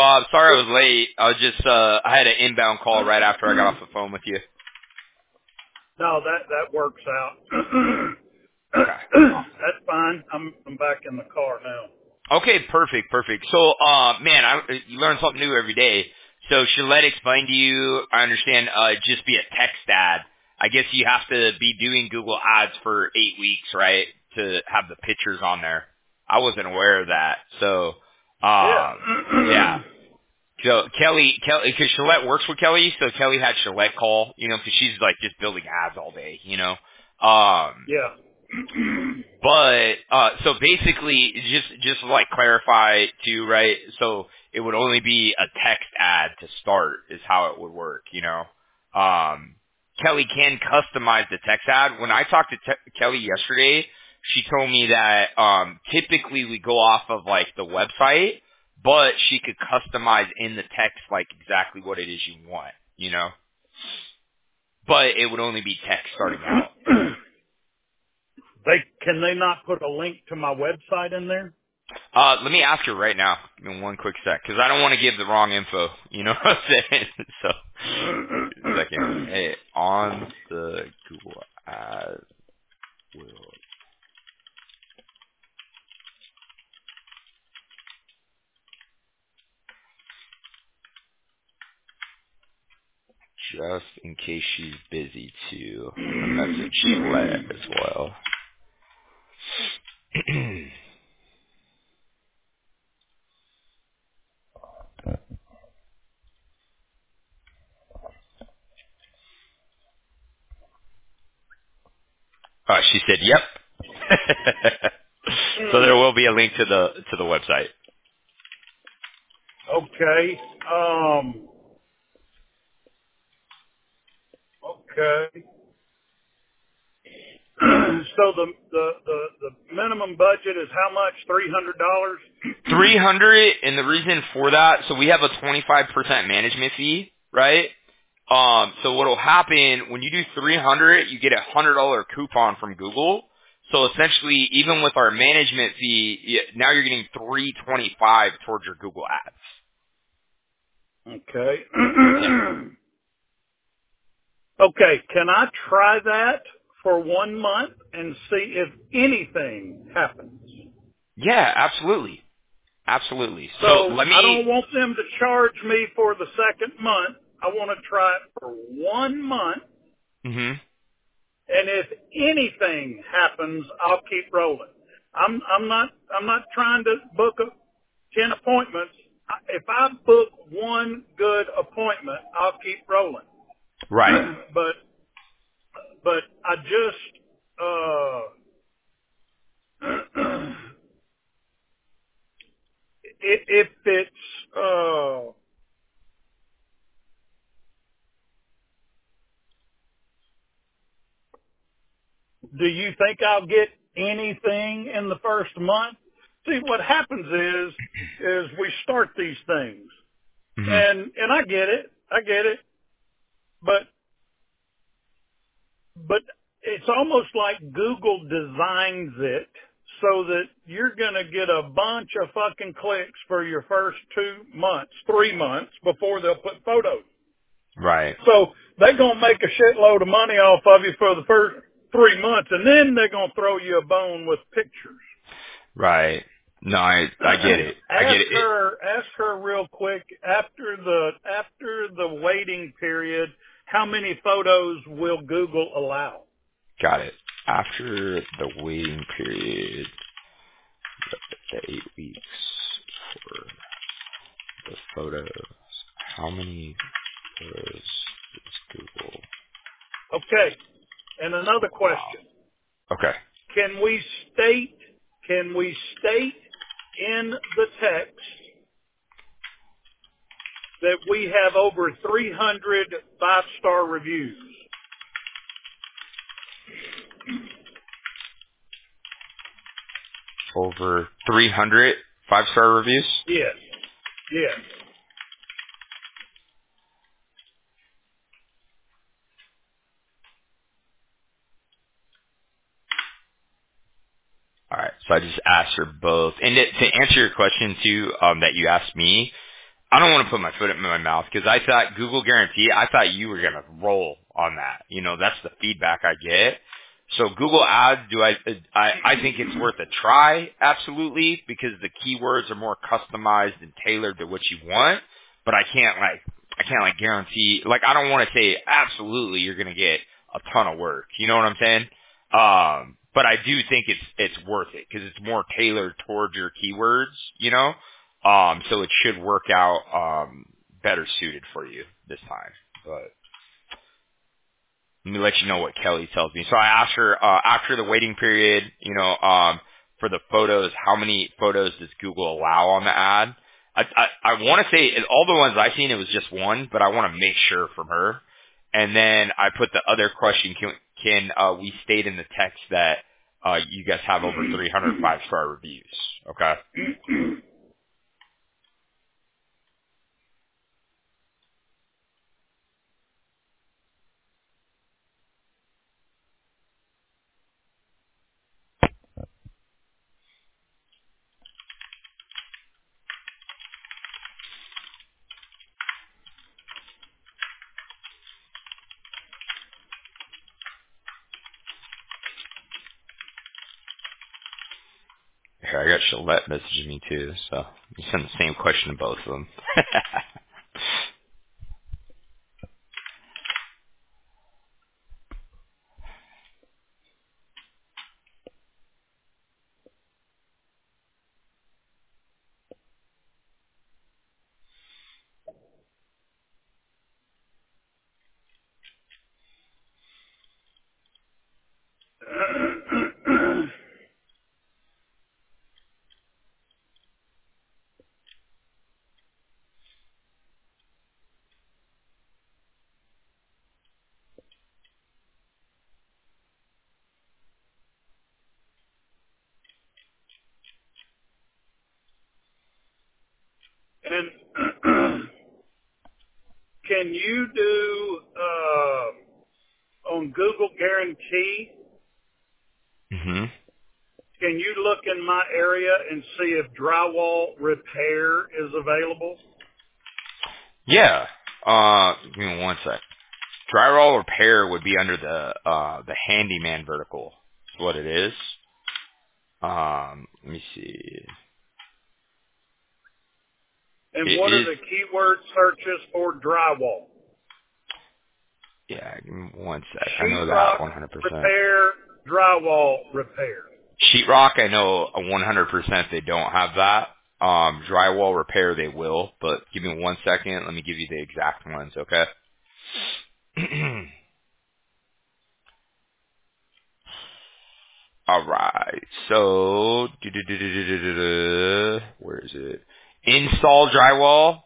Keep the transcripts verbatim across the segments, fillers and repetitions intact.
Bob. Sorry I was late. I was just uh I had an inbound call right after I got off the phone with you. No, that that works out. Okay. That's fine. I'm I'm back in the car now. Okay, perfect, perfect. So, uh, man, I, you learn something new every day. So, Shalette explained to you, I understand, uh, just be a text ad. I guess you have to be doing Google Ads for eight weeks, right, to have the pictures on there. I wasn't aware of that. So, um, Yeah. yeah. So, Kelly, Kelly, because Shalette works with Kelly, so Kelly had Shalette call, you know, because she's, like, just building ads all day, you know. Um, yeah. But uh so basically just just to like clarify too, right? So it would only be a text ad to start is how it would work, you know. Um Kelly can customize the text ad. When I talked to te- Kelly yesterday, she told me that um typically we go off of like the website, but she could customize in the text like exactly what it is you want, you know. But it would only be text starting out. They can they not put a link to my website in there? Uh, let me ask her right now in one quick sec, because I don't want to give the wrong info. You know what I'm saying? So, second. Hey, on the Google ad will just in case she's busy too. I'm gonna message Shalette as well. uh, she said, "Yep." So there will be a link to the to the website. Okay. Um. Okay. So the the the the minimum budget is how much? Three hundred dollars. Three hundred, and the reason for that, so we have a twenty-five percent management fee, right? Um, so what will happen when you do three hundred, you get a one hundred dollar coupon from Google. So essentially, even with our management fee, y- now you're getting three twenty-five towards your Google ads. Okay. Yeah. Okay. Can I try that for one month and see if anything happens? Yeah, absolutely, absolutely. So So let I don't me. want them to charge me for the second month. I want to try it for one month, hmm and if anything happens, I'll keep rolling. I'm I'm not I'm not trying to book a, ten appointments. I- If I book one good appointment, I'll keep rolling. Right. but but I just uh if, if it's uh do you think I'll get anything in the first month? See, what happens is, is we start these things, hmm and and I get it, I get it, but but it's almost like Google designs it so that you're gonna get a bunch of fucking clicks for your first two months, three months before they'll put photos. Right. So they're gonna make a shitload of money off of you for the first three months, and then they're gonna throw you a bone with pictures. Right. No, I I get it. I get ask it. it her, ask her real quick after the after the waiting period, how many photos will Google allow? got it. After the waiting period, the eight weeks for the photos, how many photos is Google? Okay. And another Wow. question: Okay. Can we state can we state in the text that we have over three hundred five-star reviews? Over three hundred five-star reviews. Yes. Yes. All right. So I just asked her both. And to to answer your question too, um, that you asked me, I don't want to put my foot in my mouth because I thought Google Guarantee, I thought you were going to roll on that. You know, that's the feedback I get. So Google Ads, do I, I, I think it's worth a try, absolutely, because the keywords are more customized and tailored to what you want, but I can't like, I can't like guarantee, like I don't want to say absolutely you're going to get a ton of work. You know what I'm saying? Um, but I do think it's, it's worth it because it's more tailored towards your keywords, you know? Um, so it should work out, um, better suited for you this time, but. Let me let you know what Kelly tells me. So I asked her, uh, after the waiting period, you know, um, for the photos, how many photos does Google allow on the ad? I, I, I want to say all the ones I've seen, it was just one, but I want to make sure from her. And then I put the other question, can, can uh, we state in the text that uh, you guys have over three hundred five-star reviews? Okay. Here, I got Gillette messaging me too, so you send the same question to both of them. And can you do uh, on Google Guarantee? hmm Can you look in my area and see if drywall repair is available? Yeah. Uh, give me one sec. Drywall repair would be under the uh the handyman vertical. Is what it is. Um, let me see. And It what are is. the keyword searches for drywall? Yeah, give me one sec. I know that Sheetrock one hundred percent. repair, drywall repair. Sheetrock, I know one hundred percent they don't have that. Um, drywall repair they will, but give me one second. Let me give you the exact ones, okay? All right. So, do-do-do-do-do-do-do. Where is it? Install drywall.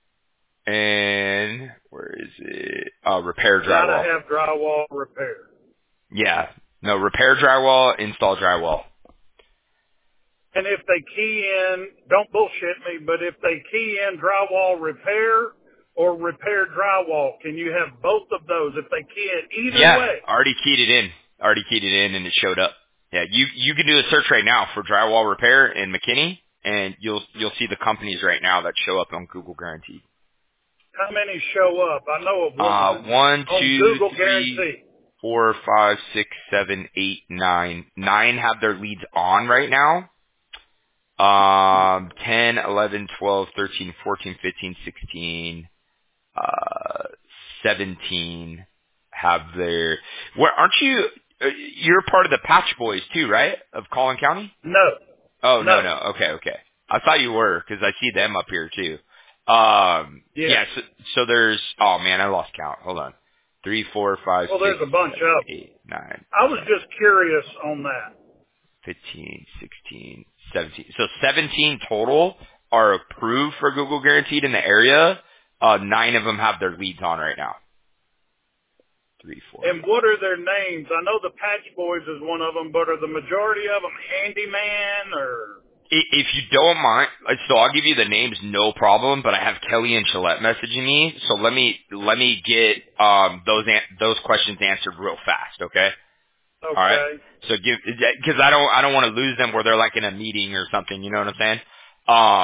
And where is it? Uh, repair Gotta drywall. have drywall repair. Yeah. No, repair drywall, install drywall. And if they key in, don't bullshit me, but if they key in drywall repair or repair drywall, can you have both of those? If they key in either Yeah. way, Already keyed it in. Already keyed it in and it showed up. Yeah. You, you can do a search right now for drywall repair in McKinney and you'll, you'll see the companies right now that show up on Google Guaranteed. how many show up? I know of Uh, one one, on two, Google three, Guarantee. four, five, six, seven, eight, nine. Nine have their leads on right now. Um, ten, eleven, twelve, thirteen, fourteen, fifteen, sixteen, uh, seventeen have their, where, aren't you, uh, you're part of the Patch Boys too, right? Of Collin County? No, Oh, no, no. no. Okay, okay. I thought you were, cause I see them up here too. Um, Yeah. yeah, so, so there's, oh man, I lost count. Hold on. Three, four, five, Well, six, there's a bunch seven, of them. eight, nine, I was ten. just curious on that. fifteen, sixteen, seventeen. So seventeen total are approved for Google Guaranteed in the area. Uh, nine of them have their leads on right now. Three, four, And five. what are their names? I know the Patch Boys is one of them, but are the majority of them handyman or? I- If you don't mind, uh, so I'll give you the names, no problem. But I have Kelly and Gillette messaging me, so let me let me get um, those an- those questions answered real fast, okay? All right. Okay. So give because I don't I don't want to lose them where they're like in a meeting or something. You know what I'm saying? Um,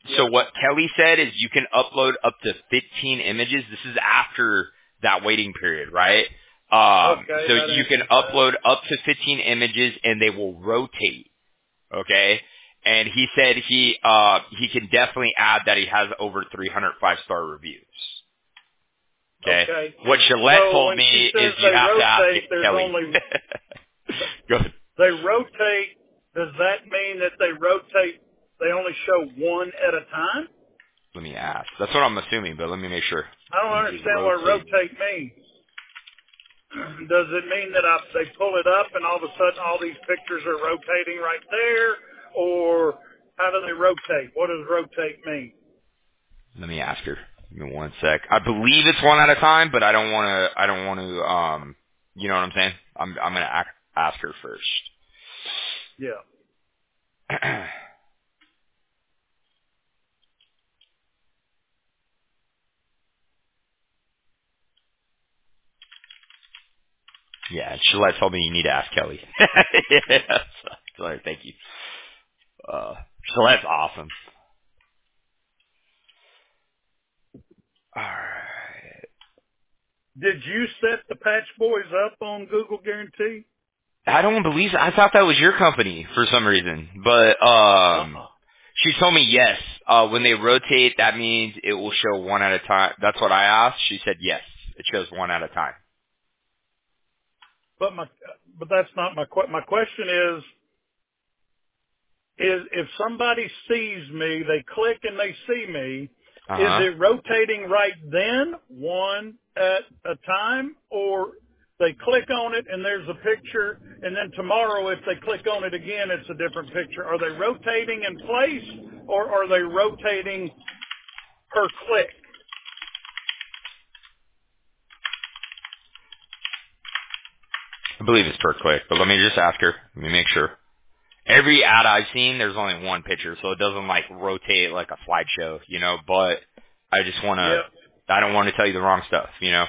So Yep. what Kelly said is you can upload up to fifteen images. This is after that waiting period, right? Um, Okay, so that you can answers that. upload up to fifteen images and they will rotate. Okay. And he said he, uh, he can definitely add that he has over three hundred five-star reviews. Okay. Okay. What Gillette So told when she me is says you they have to ask rotate, there's Kelly. only Go ahead. they rotate. Does that mean that they rotate? They only show one at a time? Let me ask. That's what I'm assuming, but let me make sure. I don't When you understand what rotate. rotate means. Does it mean that I, they pull it up and all of a sudden all these pictures are rotating right there, or how do they rotate? What does rotate mean? Let me ask her. Give me one sec. I believe it's one at a time, but I don't want to. I don't want to. Um, you know what I'm saying? I'm. I'm gonna ask, ask her first. Yeah. Yeah, Gillette told me you need to ask Kelly. Yeah, sorry, thank you. Uh, Gillette's awesome. All right. Did you set the Patch Boys up on Google Guarantee? I don't believe. I thought that was your company for some reason, but um. Uh-uh. She told me yes. Uh, when they rotate, that means it will show one at a time. That's what I asked. She said yes. It shows one at a time. But my, but that's not my que- my question is is if somebody sees me, they click and they see me, Uh is huh. it rotating right then, one at a time, or they click on it and there's a picture, and then tomorrow if they click on it again, it's a different picture? Are they rotating in place, or are they rotating per click? I believe it's per click, but let me just ask her. Let me make sure. Every ad I've seen, there's only one picture, so it doesn't like rotate like a slideshow, you know. But I just want to. Yep. I don't want to tell you the wrong stuff, you know.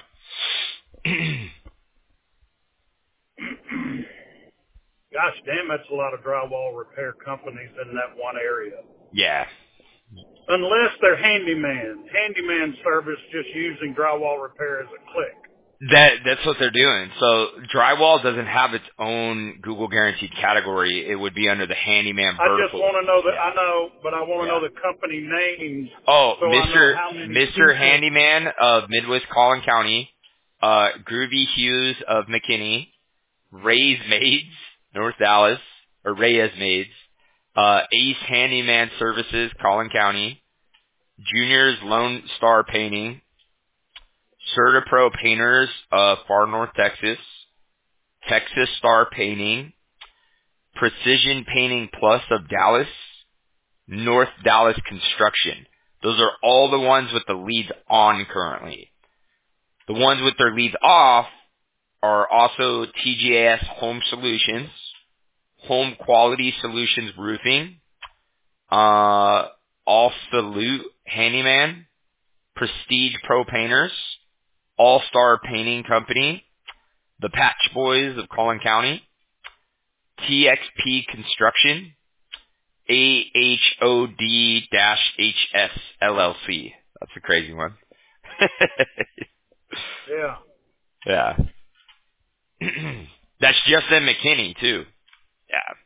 Gosh damn, that's a lot of drywall repair companies in that one area. Yeah. Unless they're handyman. Handyman service just using drywall repair as a click. That that's what they're doing. So drywall doesn't have its own Google guaranteed category. It would be under the handyman I just vertical. want to know that, Yeah. I know, but I want to Yeah. know the company names Oh, so I know Mister how many Mister people. Handyman of Midwest Collin County, uh, Groovy Hughes of McKinney, Ray's Maids, North Dallas, or Reyes Maids, uh, Ace Handyman Services, Collin County, Junior's Lone Star Painting, CertaPro Painters of Far North Texas, Texas Star Painting, Precision Painting Plus of Dallas, North Dallas Construction. Those are all the ones with the leads on currently. The ones with their leads off are also T G A S Home Solutions, Home Quality Solutions Roofing, uh, All Salute Handyman, Prestige Pro Painters, All Star Painting Company, the Patch Boys of Collin County, T X P Construction, A H O D H S L L C. That's a crazy one. Yeah. Yeah. That's just in McKinney, too. Yeah.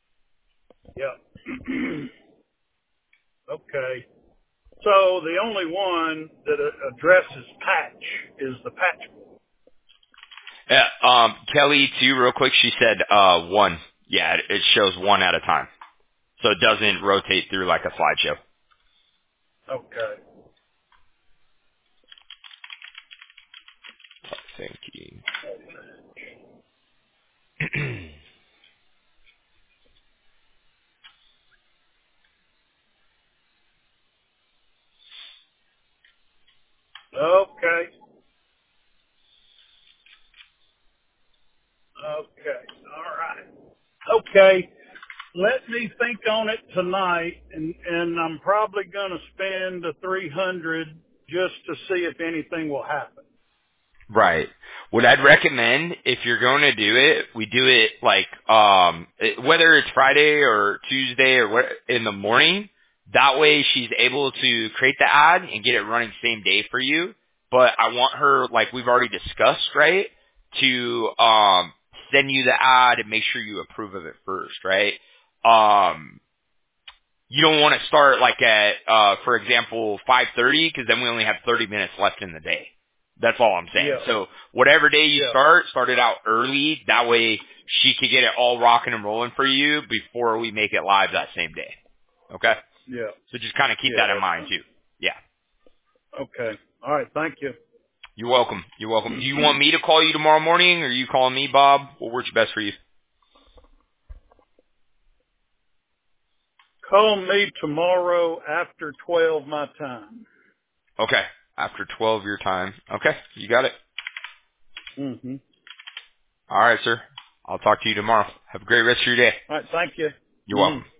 Yeah. Okay. So the only one that uh, addresses patch is the patch. Yeah, um, Kelly, too, real quick, she said uh, one. Yeah, it, it shows one at a time. So it doesn't rotate through like a slideshow. Okay. Thank you. Okay. Okay. All right. Okay. Let me think on it tonight, and and I'm probably going to spend the three hundred just to see if anything will happen. Right. What I'd recommend, if you're going to do it, we do it like, um, it, whether it's Friday or Tuesday or what, in the morning, That way she's able to create the ad and get it running same day for you. But I want her, like we've already discussed, right, to um, send you the ad and make sure you approve of it first, right? Um, you don't want to start like at, uh, for example, five thirty because then we only have thirty minutes left in the day. That's all I'm saying. Yeah. So whatever day you Yeah. start, start it out early. That way she can get it all rocking and rolling for you before we make it live that same day. Okay? Yeah. So just kind of keep Yeah, that in that's mind fine. too. Yeah. Okay. All right. Thank you. You're welcome. You're welcome. Do you want me to call you tomorrow morning or are you calling me, Bob? What works best for you? Call me tomorrow after twelve my time. Okay. After twelve your time. Okay. You got it. Mm-hmm. All right, sir. I'll talk to you tomorrow. Have a great rest of your day. All right. Thank you. You're Mm-hmm. welcome.